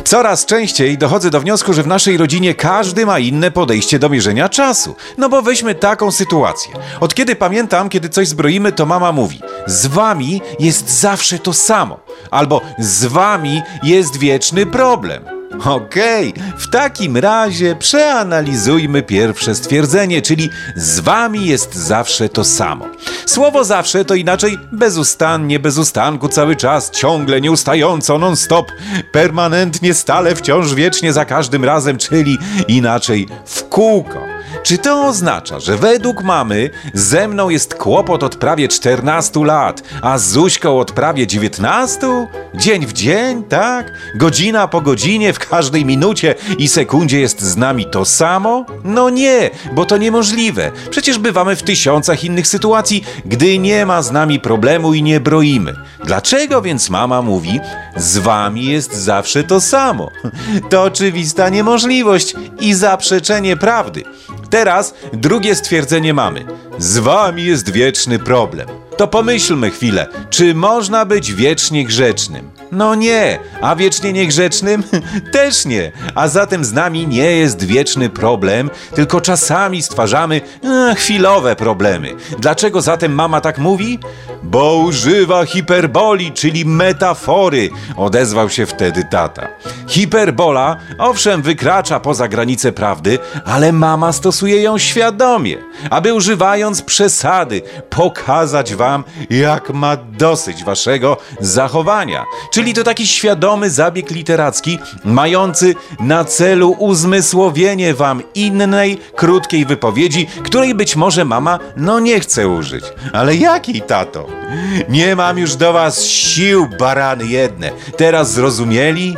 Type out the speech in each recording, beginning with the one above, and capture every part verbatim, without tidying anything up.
Coraz częściej dochodzę do wniosku, że w naszej rodzinie każdy ma inne podejście do mierzenia czasu. No bo weźmy taką sytuację. Od kiedy pamiętam, kiedy coś zbroimy, to mama mówi: z wami jest zawsze to samo. Albo z wami jest wieczny problem. Okej, w takim razie przeanalizujmy pierwsze stwierdzenie, czyli z wami jest zawsze to samo. Słowo zawsze to inaczej bezustannie, bez ustanku, cały czas, ciągle, nieustająco, non-stop, permanentnie, stale, wciąż, wiecznie, za każdym razem, czyli inaczej w kółko. Czy to oznacza, że według mamy ze mną jest kłopot od prawie czternastu lat, a z Zuśką od prawie dziewiętnastu? Dzień w dzień, tak? Godzina po godzinie, w każdej minucie i sekundzie jest z nami to samo? No nie, bo to niemożliwe. Przecież bywamy w tysiącach innych sytuacji, gdy nie ma z nami problemu i nie broimy. Dlaczego więc mama mówi: z wami jest zawsze to samo? To oczywista niemożliwość i zaprzeczenie prawdy. Teraz drugie stwierdzenie mamy: z wami jest wieczny problem. To pomyślmy chwilę, czy można być wiecznie grzecznym? No nie, a wiecznie niegrzecznym? Też nie. A zatem z nami nie jest wieczny problem, tylko czasami stwarzamy e, chwilowe problemy. Dlaczego zatem mama tak mówi? Bo używa hiperboli, czyli metafory, odezwał się wtedy tata. Hiperbola, owszem, wykracza poza granice prawdy, ale mama stosuje ją świadomie, aby używając przesady pokazać wam, jak ma dosyć waszego zachowania. Czyli to taki świadomy zabieg literacki, mający na celu uzmysłowienie wam innej, krótkiej wypowiedzi, której być może mama no nie chce użyć. Ale jakiej, tato? Nie mam już do was sił, barany jedne. Teraz zrozumieli?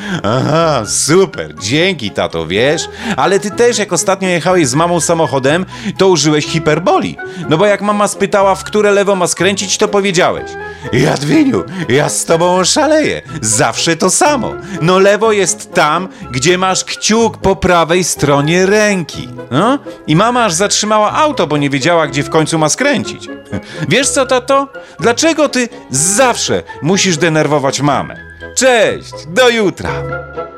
Aha, super, dzięki, tato, wiesz? Ale ty też, jak ostatnio jechałeś z mamą samochodem, to użyłeś hiperboli. No bo jak mama spytała, w które lewo ma skręcić, to powiedziałeś: Jadwiniu, ja z tobą oszaleję, zawsze to samo. No lewo jest tam, gdzie masz kciuk po prawej stronie ręki. No? I mama aż zatrzymała auto, bo nie wiedziała, gdzie w końcu ma skręcić. Wiesz co, tato? Dlaczego ty zawsze musisz denerwować mamę? Cześć, do jutra!